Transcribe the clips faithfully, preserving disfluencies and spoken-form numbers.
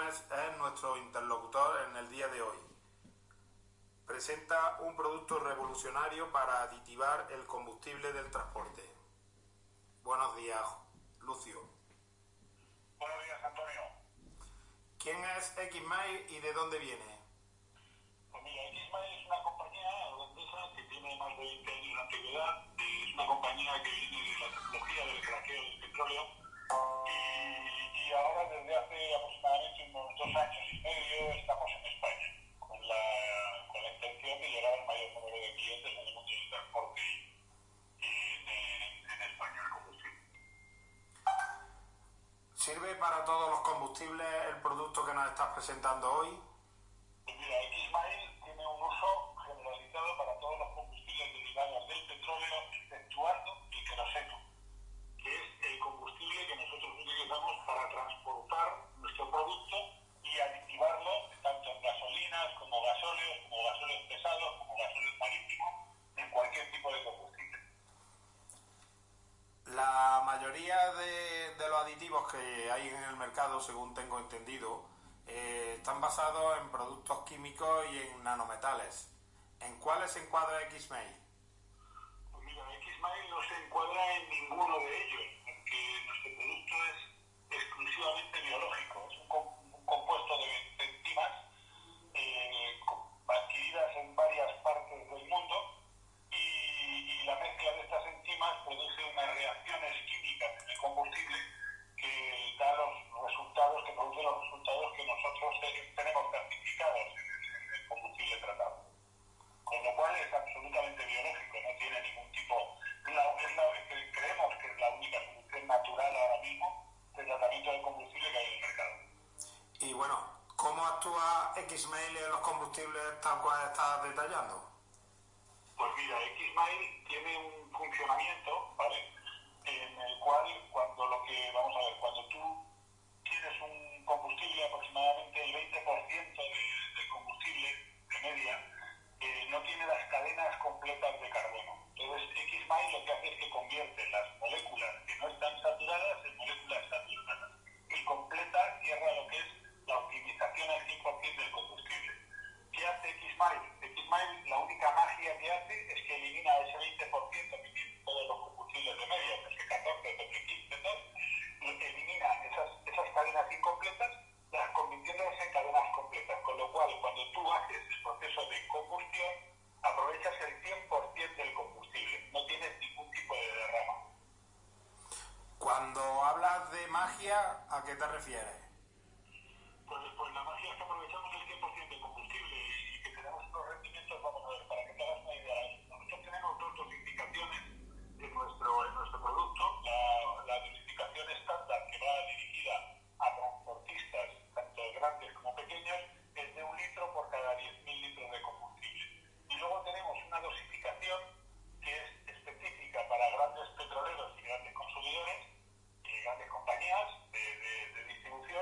Comunicaciones es nuestro interlocutor en el día de hoy. Presenta un producto revolucionario para aditivar el combustible del transporte. Buenos días, Lucio. Buenos días, Antonio. ¿Quién es Xmail y de dónde viene? Pues mira, Xmail es una compañía holandesa que tiene más de veinte años de antigüedad. Es una compañía que viene de la tecnología del craqueo del petróleo y, y ahora desde hace aproximadamente unos dos años y medio estamos en España con la, con la intención de llegar al mayor número de clientes en el mundo del transporte y, y en, en España el combustible. ¿Sirve para todos los combustibles el producto que nos estás presentando hoy? Pues mira, Xmail tiene un uso generalizado para todos los combustibles derivados del petróleo, exceptuando el queroseno, que es el combustible que nosotros utilizamos para transportar nuestro producto y aditivarlo tanto en gasolinas como gasóleos, como gasóleos pesados, como gasóleos marítimos, en cualquier tipo de combustible. La mayoría de, de los aditivos que hay en el mercado, según tengo entendido, eh, están basados en productos químicos y en nanometales. ¿En cuáles se encuadra Xmail? Pues mira, Xmail no se encuadra en ninguno de ellos, porque nuestro producto es exclusivamente biológico. Es un, com- un compuesto de, de enzimas eh, adquiridas en varias partes del mundo y, y la mezcla de estas enzimas produce unas reacciones químicas en el combustible que da los resultados, que produce los resultados que nosotros tenemos certificados en el, en el combustible tratado. Con lo cual es absolutamente biológico, no tiene ningún tipo, es la, es la, creemos que es la única solución natural ahora mismo de tratamiento del combustible que hay en el mercado. Y bueno, ¿cómo actúa Xmail en los combustibles tal cual estás detallando? Pues mira, Xmail tiene un funcionamiento, ¿vale? En el cual, cuando lo que, vamos a ver, cuando tú tienes un combustible, aproximadamente el veinte por ciento de, de combustible de media, eh, no tiene las cadenas completas de carbono. Entonces, Xmail lo que hace es que convierte las moléculas que no están saturadas en moléculas saturadas y completa, cierra lo que es la optimización al cien por ciento del combustible. ¿Qué hace Xmail? Xmail, la única magia que hace es que elimina ese veinte por ciento que tienen todos los combustibles de media, pues que catorce, doce, quince, tal, elimina esas, esas cadenas incompletas, las convirtiéndolas en cadenas completas, con lo cual cuando tú haces el proceso de combustión, aprovechas el cien por ciento del combustible, no tienes ningún tipo de derrama. Cuando hablas de magia, ¿a qué te refieres? Pues, pues la magia es que aprovechamos el cien por ciento del combustible y que tenemos unos rendimientos, vamos a ver, para que te hagas una idea. Nosotros tenemos dos dosificaciones en nuestro, en nuestro producto. La, la dosificación estándar, que va dirigida a transportistas, tanto grandes como pequeños, es de un litro por cada diez mil litros de combustible. Y luego tenemos una dosificación que es específica para grandes petroleros y grandes consumidores y grandes compañías de, de, de distribución,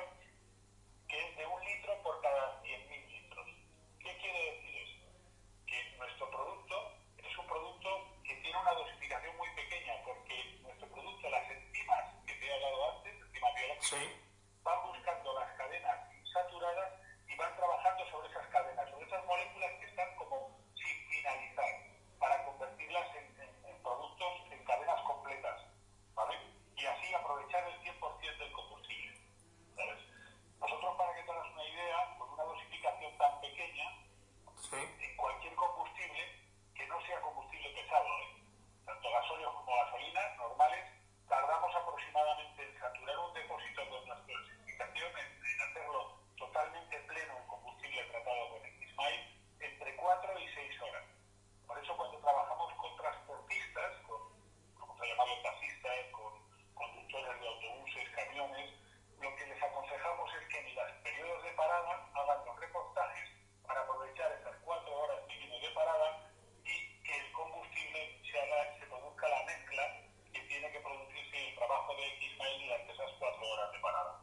que es de un litro por cada cien mil litros. ¿Qué quiere decir esto? Que nuestro producto es un producto que tiene una dosificación muy pequeña, porque nuestro producto, las enzimas que te he hablado antes, enzimas biológicas, Sí. van buscando las cadenas insaturadas y van trabajando sobre esas cadenas, sobre esas moléculas que están como sin finalizar, para convertirlas en, en, en productos, en cadenas completas, ¿vale? Y así aprovechar el cien por ciento del combustible, ¿sabes? Nosotros, para que te hagas una idea, con una dosificación tan pequeña, Sí. en cualquier combustible, que no sea combustible pesado, ¿eh? Tanto gasóleos como gasolinas normales, tardamos aproximadamente en saturar un depósito con nuestra dosificación, en, en hacerlo totalmente pleno en combustible tratado con Xmail, entre cuatro y seis horas. Por eso, cuando trabajamos con transportistas, con, vamos a llamarlos taxistas, con conductores de autobuses, camiones, lo que les aconsejamos es que en los periodos de parada hagan los reportajes para aprovechar esas cuatro horas mínimo de parada y que el combustible se haga, se produzca la mezcla que tiene que producirse el trabajo de Xmail durante esas cuatro horas de parada.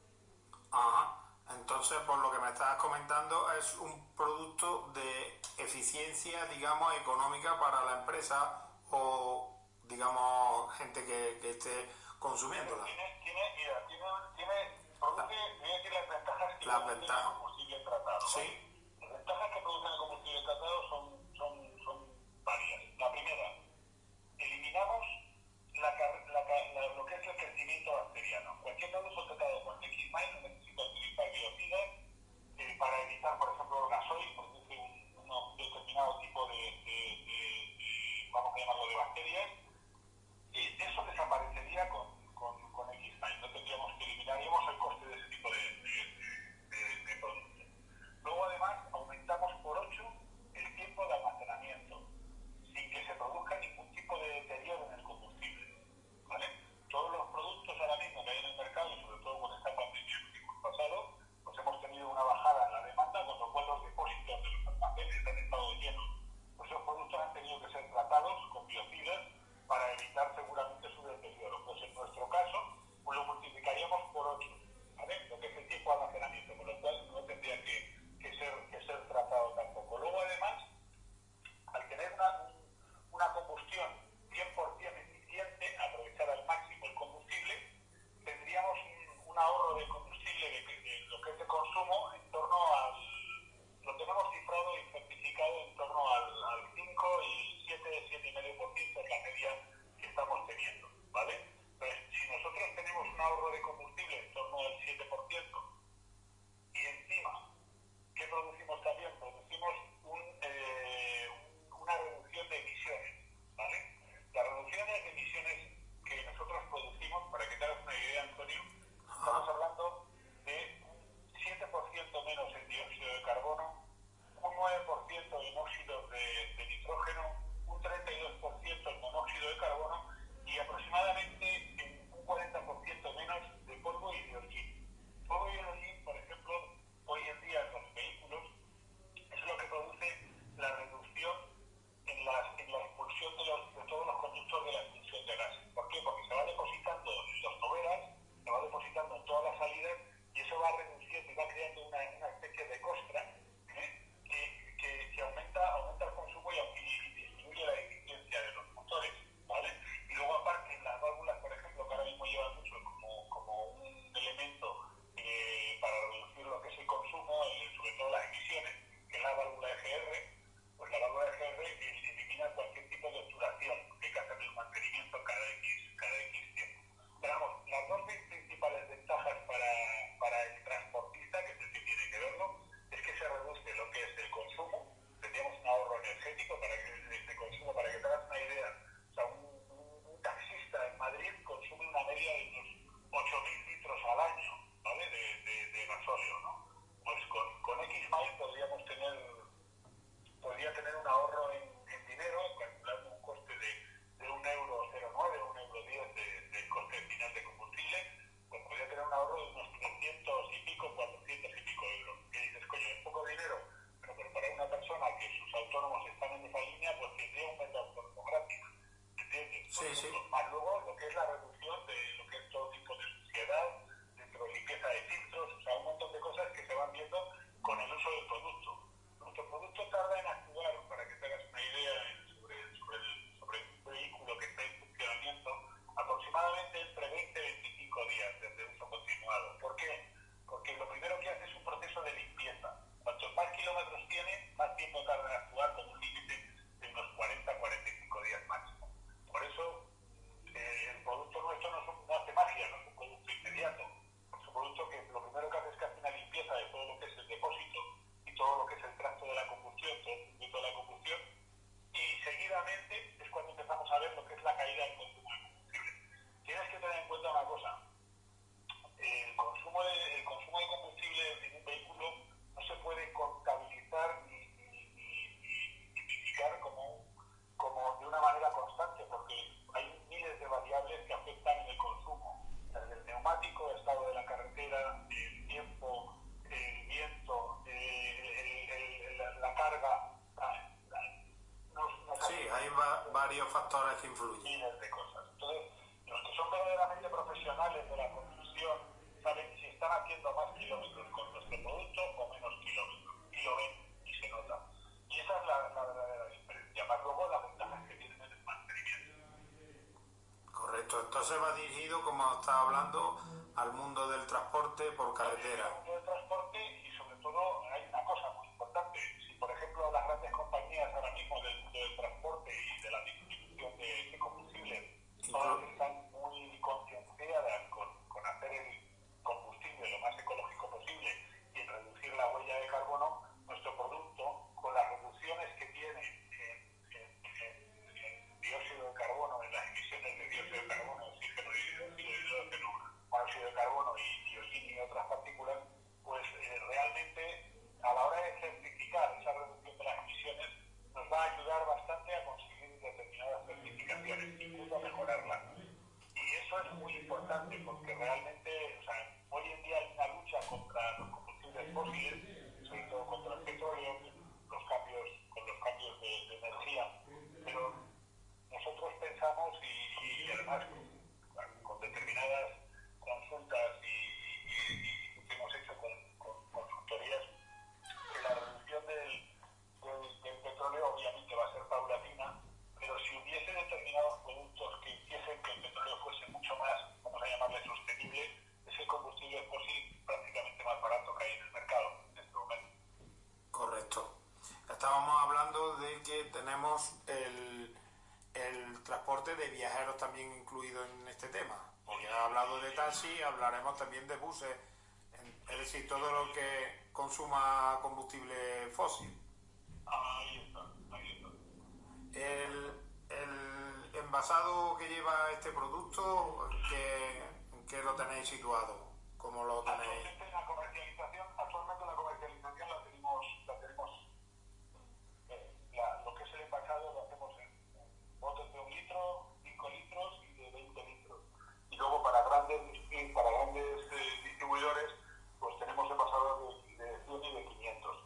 Ajá. Entonces, por lo que me estás comentando, es un producto de eficiencia, digamos, económica para la empresa o, digamos, gente que, que esté consumiéndola. Tiene, tiene, mira, tiene, tiene, produce, voy a decir las ventajas que La, ventajas. Combustible tratado. Sí. ¿Vale? Las ventajas que producen el combustible tratado son, son, son varias. La primera, eliminamos la, la, la, lo que es el crecimiento bacteriano. Cualquier producto tratado con X-Mine no necesita utilizar biocidas eh, para evitar, por ejemplo, el gasoil, produce un, un determinado tipo de, de, de, de, vamos a llamarlo, de bacterias, y eso desaparecería con, con, con X-Mine. No tendríamos que eliminaríamos el coste de ese tipo de, de, de, de productos. Luego, además, aumentamos por ocho el tiempo de almacenamiento, sin que se produzca ningún tipo de deterioro en el combustible. ¿Vale? Todos los productos ahora mismo que hay en el mercado, y sobre todo con esta pandemia que hemos pasado, pues hemos tenido una bajada en la demanda, con lo cual los depósitos de los almacenes han estado llenos. Pues esos productos han tenido que ser tratados con biocidas para evitar seguramente su deterioro. Pues en nuestro caso, pues lo multiplicaríamos por ocho, ¿vale? Lo que es el tiempo de almacenamiento, con lo cual no tendría que, que, ser, que ser tratado tampoco. Luego, además, al tener una, una combustión cien por ciento eficiente, aprovechar al máximo el combustible, tendríamos un, un ahorro de combustible de, de, de lo que es de consumo en torno al, lo tenemos cifrado y certificado en torno al, al cinco y siete, siete coma cinco por ciento en la media que estamos teniendo, ¿vale? Entonces, si nosotros tenemos un ahorro de combustible en torno al siete por ciento y encima, ¿qué producimos también? Producimos un, eh, una reducción de emisiones, ¿vale? Las reducciones de emisiones que nosotros producimos, para que te hagas una idea, Antonio, estamos hablando de un siete por ciento menos en dióxido de carbono, un nueve por ciento en óxidos de, de nitrógeno, un treinta y dos por ciento en monóxido de carbono y aproximadamente un cuarenta por ciento menos de polvo y de hollín. Polvo y hollín, por ejemplo, hoy en día en los vehículos es lo que produce la reducción en, las, en la expulsión de, los, de todos los conductores de la expulsión de gases. ¿Por qué? Porque se va depositando en los toberas, se va depositando en todas las salidas y eso va reduciendo y va creando una, una especie de costra, ¿eh? que, que, que aumenta, aumenta el consumo y, y disminuye la eficiencia de los motores, ¿vale? Y luego aparte las válvulas, por ejemplo, que ahora mismo llevan mucho como, como un elemento eh, para reducir lo que es el consumo, eh, sobre todo las emisiones, que es la válvula E G R, pues la válvula E G R eh, elimina cualquier tipo de obturación, que hay que hacerle un mantenimiento cada X, cada X tiempo. Pero vamos, las dos principales ventajas para, para el transportista, que es el que tiene que verlo, es que se reduce lo que es el consumo, tendríamos un ahorro energético para que este consumo, para que te hagas una idea, o sea, un, un, un taxista en Madrid consume una media de unos ocho mil litros al año, ¿vale? De, de, de gasóleo, ¿no? Pues con, con X-Mile podríamos tener, podría tener un ahorro en, en dinero, calculando un coste de, de un euro cero nueve o un euro diez de, del coste final de combustible, pues podría tener un ahorro de unos trescientos y pico, cuatrocientos y pico euros. ¿Qué dices, coño, es poco dinero? Pero, pero para una persona que sus autónomos están en esa línea, pues tendría un mes de autónomo gratis, ¿entiendes? Sí, sí. Más luego lo que es la reducción de lo que es todo tipo de suciedad, dentro de limpieza de filtros, o sea, un montón de cosas que se van viendo con el uso del producto. Nuestro producto tarda en actuar, para que te hagas una idea sobre, sobre, el, sobre un vehículo que está en funcionamiento, aproximadamente entre veinte y veinticinco días desde uso continuado. ¿Por qué? Porque lo primero que hace es un proceso de limpieza. Cuantos más kilómetros tiene, más tiempo tarda en actuar, con un límite de unos cuarenta a cuarenta y cinco días máximo. Por eso, eh, el producto nuestro no, son, no hace magia, no es un producto inmediato. Es un producto que lo primero que hace es que hace una limpieza de todo lo que es el depósito y todo lo que es el tracto de la combustión, todo el circuito de la combustión, y seguidamente es cuando empezamos a ver lo que es la caída del consumo de combustible. Tienes que tener en cuenta una cosa: el consumo de, el consumo de combustible en un vehículo no se puede contabilizar ni, ni, ni, ni, ni mitigar como, como de una manera constante, porque hay miles de variables que afectan en el consumo, desde el neumático, el estado de la carretera, el tiempo, el viento, eh, el, el, el, la carga. No, no Sí, hay va varios factores que influyen. Miles de cosas. Entonces, los que son verdaderamente profesionales de la conducción saben si están haciendo más kilómetros con nuestro producto o menos kilómetros. Y lo ven y se nota. Y esa es la, la verdadera diferencia. Más luego las ventajas que tienen en el mantenimiento. Correcto. Entonces va dirigido, como estaba hablando, al mundo del transporte por carretera. Al mundo del transporte importante porque realmente, o sea, hoy en día hay una lucha contra los combustibles fósiles, sobre todo contra el petróleo, los cambios, con los cambios de, de energía, pero nosotros pensamos y, y además con, con determinadas consultas y, y, y que hemos hecho con, con consultorías, que la reducción del, del, del petróleo obviamente va a ser paulatina, pero si hubiese determinados productos que hiciesen que el petróleo fuese mucho más, vamos a llamarle sostenible, ese combustible fósil prácticamente más barato que hay en el mercado en este momento. Correcto. Estábamos hablando de que tenemos el, el transporte de viajeros también incluido en este tema. Porque ha hablado de taxi, hablaremos también de buses, es decir, todo lo que consuma combustible fósil. Ahí está, ahí está. El, el envasado que lleva este producto, ¿qué, qué lo tenéis situado? ¿Cómo lo tenéis? Actualmente la comercialización, actualmente la comercialización la tenemos, la tenemos eh, la, lo que es el envasado lo hacemos en botes de un litro, cinco litros y de veinte litros. Y luego para grandes, para grandes eh, distribuidores, pues tenemos envasados de, de cien y de quinientos.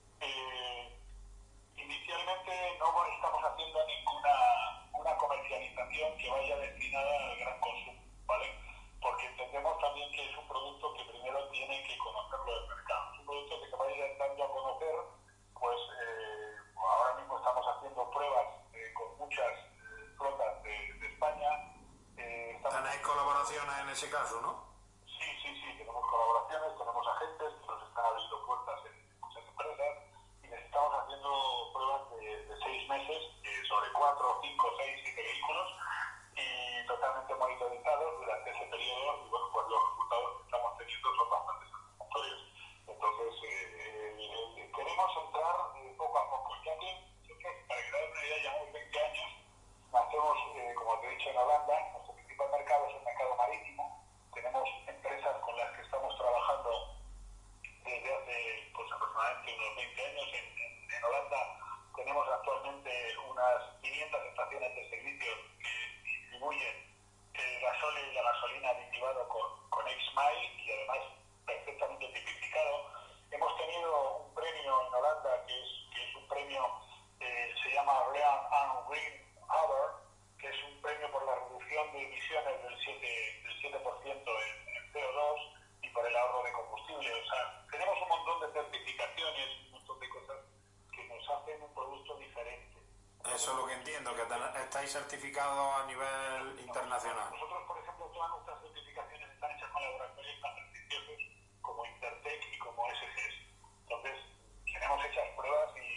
Eh, inicialmente no estamos haciendo ninguna una comercialización que vaya destinada al gran consumo, ¿vale? Porque entendemos también que es un producto que primero tiene que conocerlo del mercado. Es un producto que se vaya dando a conocer, pues eh, ahora mismo estamos haciendo pruebas eh, con muchas eh, flotas de, de España. Eh, ¿Tenéis colaboraciones en ese caso, no? Sí, sí, sí, tenemos colaboraciones, tenemos agentes que nos están abriendo puertas en muchas empresas y les estamos haciendo pruebas de, de seis meses eh, sobre cuatro, cinco, seis, siete vehículos y totalmente monitorizados durante ese periodo y bueno, pues los resultados que estamos teniendo son bastante satisfactorios. Entonces, eh, eh, queremos entrar eh, poco a poco, ya que nosotros, para que dar una idea, llevamos veinte años, nacemos, eh, como te he dicho, en Holanda, nuestro principal mercado es el mercado marítimo, tenemos empresas con las que estamos trabajando desde hace pues, aproximadamente unos veinte años en, en, en Holanda. Tenemos actualmente unas quinientas estaciones de servicios que distribuyen el gasóleo y la gasolina aditivado con, con X-Mile y además perfectamente tipificado. Hemos tenido un premio en Holanda que es, que es un premio, eh, se llama Real and Green Hour, que es un premio por la reducción de emisiones del siete, del siete por ciento en, en C O dos y por el ahorro de combustible. O sea, tenemos un montón de certificaciones, un montón de cosas que nos hacen un producto diferente. Eso es lo que entiendo, que ten, estáis certificados a nivel internacional. Nosotros, por ejemplo, todas nuestras certificaciones están hechas con laboratorios tan prestigiosos como Intertech y como S G S. Entonces, tenemos hechas pruebas y,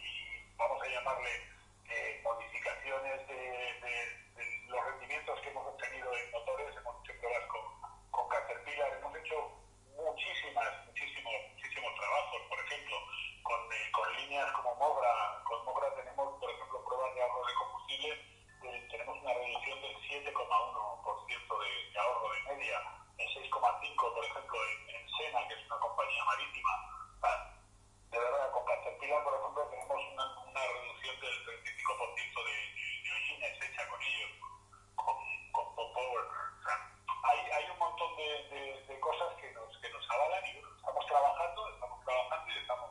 y vamos a llamarle eh, modificaciones de, de, de los rendimientos que hemos obtenido en motores. Hemos hecho pruebas con, con Caterpillar, hemos hecho muchísimas, muchísimos, muchísimos trabajos, por ejemplo, con, eh, con líneas como Mogra. Con Mogra tenemos, por ejemplo, pruebas de ahorro de combustible, eh, tenemos una reducción del siete coma uno por ciento de, de ahorro de media, en seis coma cinco por ciento, por ejemplo, en, en Sena, que es una compañía marítima. Ah, de verdad, con Caterpillar, por ejemplo, tenemos una, una reducción del treinta y cinco por ciento de, de, de hollines hecha con ellos, con, con Pop Power. O sea, hay, hay un montón de, de, de cosas que nos, que nos avalan y bueno, estamos trabajando, estamos trabajando y estamos...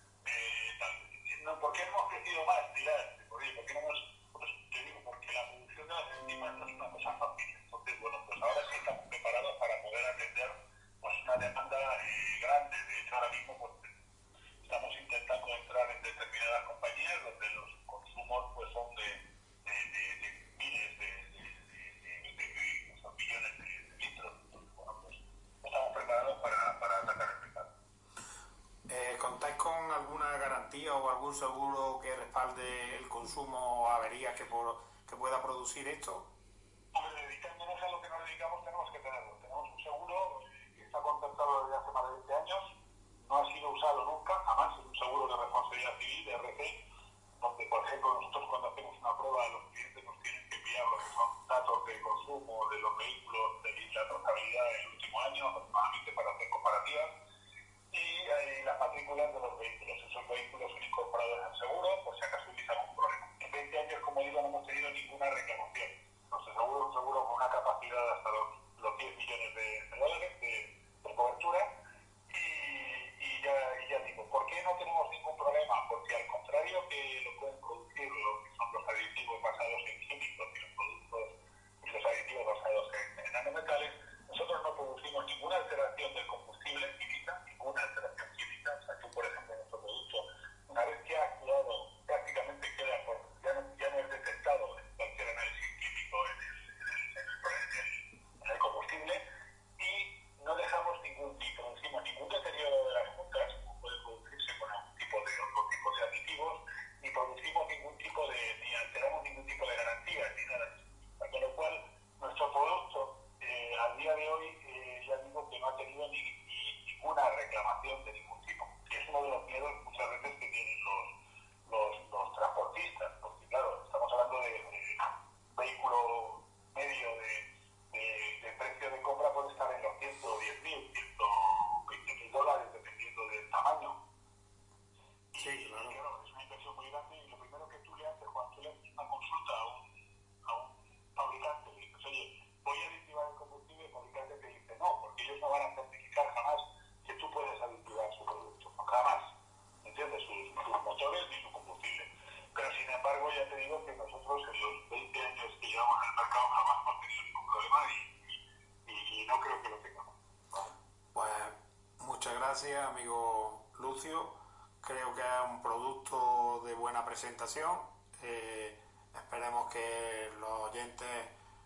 Eh, tal, no, ¿por qué no hemos crecido más? Dirás, ¿por qué no hemos...? Pues te digo, porque la producción de las enzimas no es una cosa fácil. Entonces, bueno, pues ahora sí estamos preparados para poder atender pues una demanda eh, grande. De hecho, ahora mismo pues, estamos intentando entrar en determinadas compañías donde los consumos pues son de, de, de, de miles de, de, de, de, de, de son millones de, de litros. Entonces, bueno, pues estamos preparados para, para atacar el mercado. Eh, ¿Contáis con alguna garantía o algún seguro que respalde el consumo o averías que, por, que pueda producir esto? Hombre, dedicándonos a lo que nos dedicamos tenemos que tenerlo. Tenemos un seguro eh, que está contratado desde hace más de veinte años, no ha sido usado nunca, jamás, es un seguro de responsabilidad civil, de R C, donde, por ejemplo, nosotros cuando hacemos una prueba, los clientes nos tienen que enviar lo que son datos de consumo de los vehículos, de la trazabilidad del último año, aproximadamente para hacer comparativas, y eh, las matrículas de los vehículos. Esos vehículos son incorporados al seguro por si acaso hubiese algún problema. En veinte años, como digo, no hemos tenido ninguna reclamación. gracias, amigo Lucio. Creo que es un producto de buena presentación. Eh, esperemos que los oyentes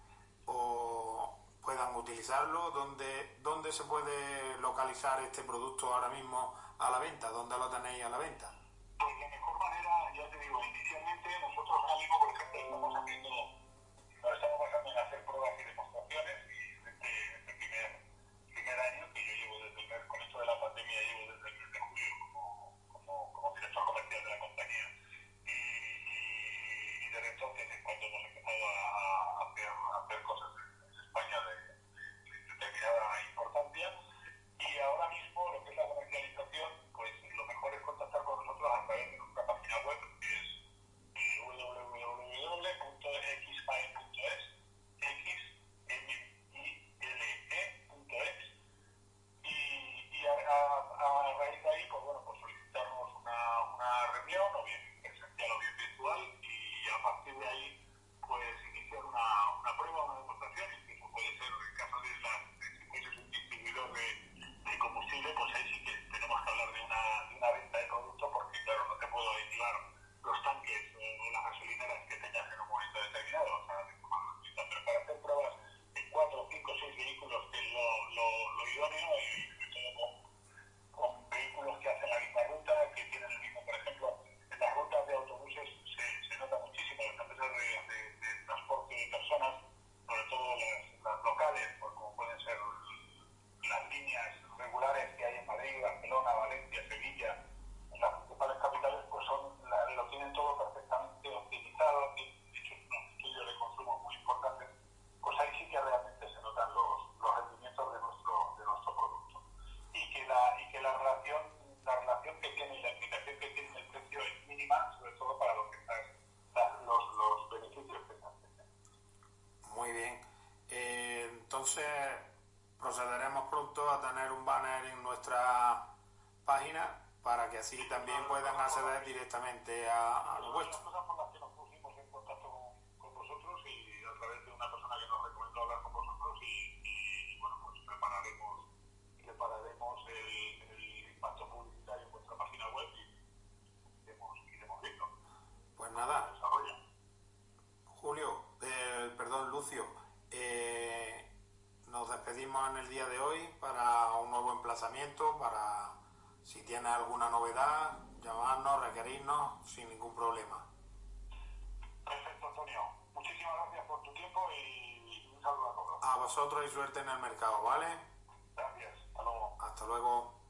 o puedan utilizarlo. ¿Dónde, ¿Dónde se puede localizar este producto ahora mismo a la venta? ¿Dónde lo tenéis a la venta? Pues de mejor manera, ya te digo, inicialmente nosotros ahora mismo, por ejemplo, estamos haciendo, nos estamos basando en hacer pruebas y demostraciones, y este, este primer, primer año que yo llevo desde el mes, con esto de la pandemia, llevo desde el mes de julio como, como, como director comercial de la compañía, y, y, y desde entonces es cuando hemos empezado a, a, hacer, a hacer cosas en España de, de determinada importancia. Y ahora mismo lo que es la comercialización, pues lo mejor es contactar con nosotros a través de nuestra página web, que es eh, w w w punto x mile punto es, x m i l e punto es, y, y a, a, a raíz de ahí, pues bueno, pues solicitarnos una, una reunión, o bien presencial o bien virtual, y a partir de ahí, pues iniciar una, una prueba, una demostración, incluso puede ser el caso de la, de si fueses un distribuidor de de combustible, pues ahí sí que tenemos que hablar de una, de una venta de producto, porque claro, no te puedo llevar los tanques o, o las gasolineras que tengas en un momento determinado, o sea, de forma gratuita, pero para hacer pruebas en cuatro, cinco, seis vehículos, que es lo, lo, lo idóneo, y sobre todo con, con vehículos que hacen la misma ruta, que tienen el mismo, por ejemplo, en las rutas de autobuses se, se nota muchísimo las empresas de, de, de transporte de personas, sobre todo las, las locales, pues como pueden ser las líneas regulares que hay en Madrid, Barcelona, Valencia, Sevilla, en las principales capitales, pues son la, lo tienen todo perfectamente optimizado, tienen hecho unos estudios de consumo muy importantes, pues ahí sí que realmente se notan los, los rendimientos de nuestro, de nuestro producto. Y que la, y que la relación, la relación que tiene y la implicación que tiene en el precio es mínima, sobre todo para lo que estás, los, los beneficios que están teniendo. Muy bien. Eh, entonces procederemos pronto a tener un banner en nuestra página para que así también puedan acceder directamente a, a lo vuestro. Las cosas por las que nos pusimos en contacto con, con vosotros, y a través de una persona que nos recomendó hablar con vosotros, y, y, y bueno, pues prepararemos, prepararemos el, el impacto publicitario en vuestra página web, y iremos, iremos viendo. Pues nada, Julio, eh, perdón, Lucio, eh, nos despedimos en el día de hoy para un nuevo emplazamiento, para si tienes alguna novedad, llamarnos, requerirnos sin ningún problema. Perfecto, Antonio. Muchísimas gracias por tu tiempo y un saludo a todos. A vosotros y suerte en el mercado, ¿vale? Gracias. Hasta luego. Hasta luego.